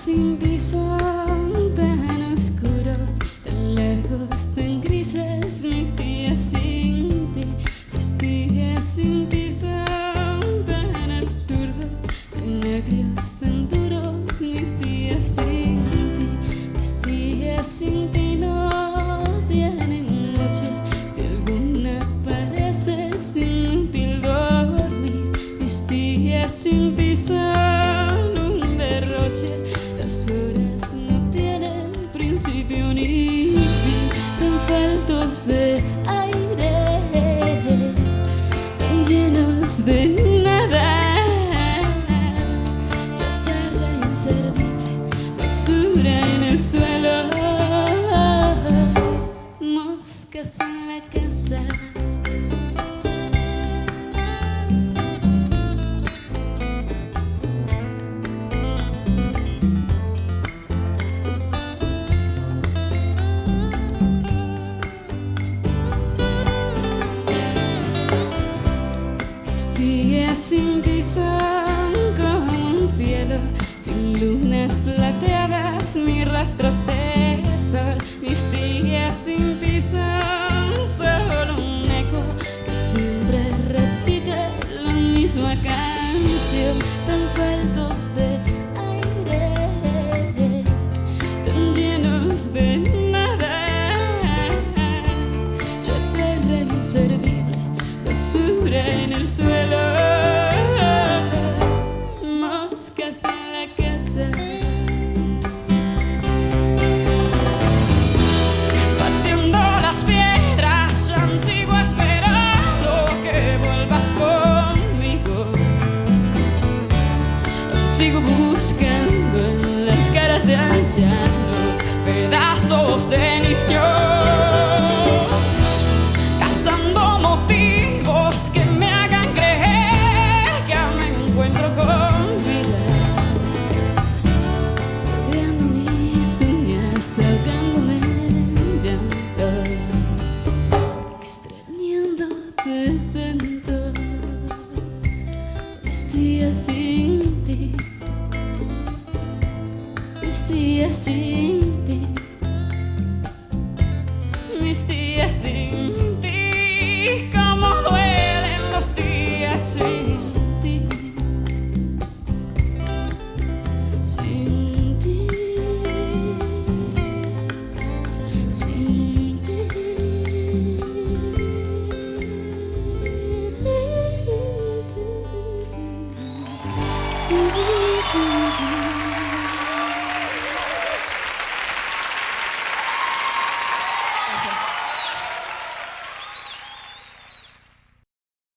sin ti son tan oscuros, tan largos, tan grises mis días sin ti. Mis días sin ti son tan absurdos, tan agrios, tan duros mis días sin ti. Mis días sin ti no tienen noche, si alguna parece inútil dormir. Mis días sin ti son un derroche, las horas no tienen principio ni fin, tan faltos de aire, tan llenos de nada, chatarra inservible, basura en el suelo, moscas en la casa. Días sin ti son como un cielo sin lunas plateadas ni rastros de sol. Mis días sin ti son solo un eco que siempre repite la misma canción, tan faltos de aire, tan llenos de nada, chatarra inservible, basura en el suelo, moscas en la casa. Batiendo las piedras, yo sigo esperando que vuelvas conmigo. Sigo buscando en las caras de ancianos pedazos de niños, cazando motivos que me hagan creer que me encuentro con vida, rodeando mis uñas, ahogándome en llanto, extrañándote tanto. Mis días sin ti, mis días sin